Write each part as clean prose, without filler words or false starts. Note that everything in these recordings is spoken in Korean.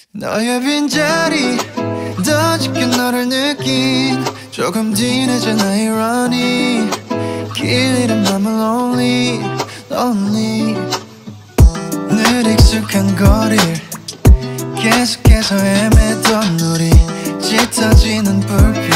너의 빈자리 더 짙게 너를 느낀 조금 뒤 늦은 irony 길 잃은 맘은 lonely lonely 늘 익숙한 거리를 계속해서 헤매던 우리 짙어지는 불빛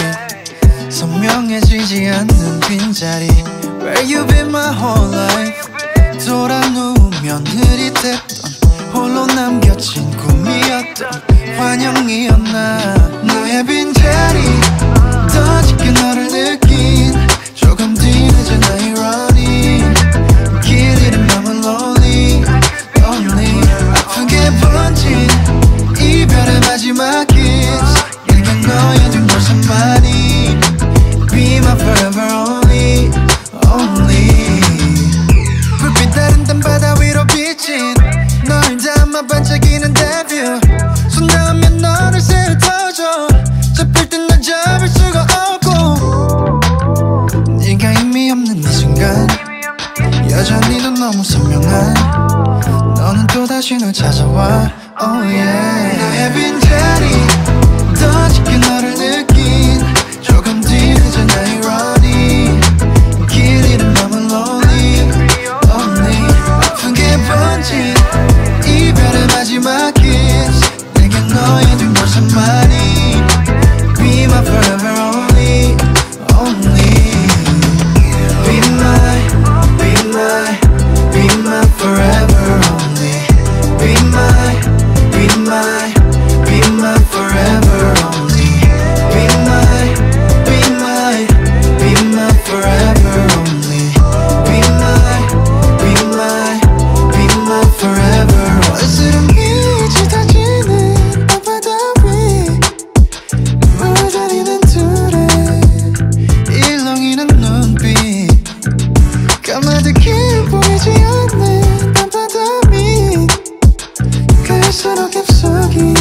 선명해지지 않는 빈자리 Where you been my whole life 돌아 누우면 흐릿했던 홀로 남겨진 꿈이었던 환영이었나 너의 빈자리 더 짙게 너를 느낀 조금 뒤늦은 irony 길 잃은 맘은 lonely lonely 아프게 번진 이별의 마지막 kiss 길게 너의 뒷모습만이 Be my forever only only 불빛 다른 땅바다 위로 비친 널 담아 반짝이는 데뷔 손 닿으면 너를 세워줘 잡힐 땐 널 잡을 수가 없고 네가 의미 없는 이 순간 여전히 넌 너무 선명한 너는 또다시 널 찾아와 oh yeah 너의 빈자리 더 짙게 너를 느낀 조금 뒤늦은 irony 길 잃은 맘은 lonely lonely 아프게 번진 이별의 마지막 kiss 내게 너의 뒷모습만이 Be my forever only only Be my be my be my forever only Be my be my be my forever only Be my be my be my forever only Be my be my be my forever 어스름이 짙어지는 밤바다 위 물들이는 둘의 일렁이는 눈빛 까마득히 보이지 않는 밤바다 밑 갈수록 깊숙이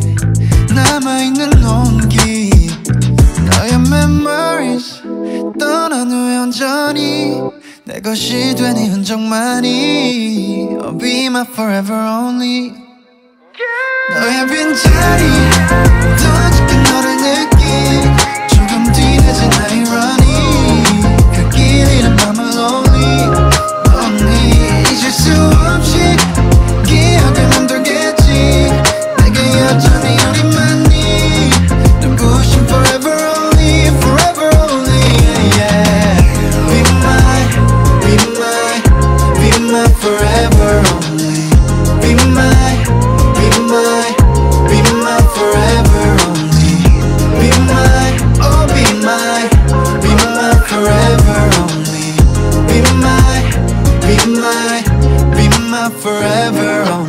남아있는 온기 너의 memories 떠난 후에 온전히 내 것이 된 이 흔적만이 oh, Be my forever only 너의 빈자리 더 짙게 너를 느낀 조금 뒤늦은 irony 그 길 잃은 맘은 lonely lonely 잊을 수 없이 기억을 맴돌겠지 내게 여전히 우리만이 눈부신 forever only forever only yeah Be my be my be my forever only Be my be my be my forever only Be my oh be my forever only Be my be my be my forever only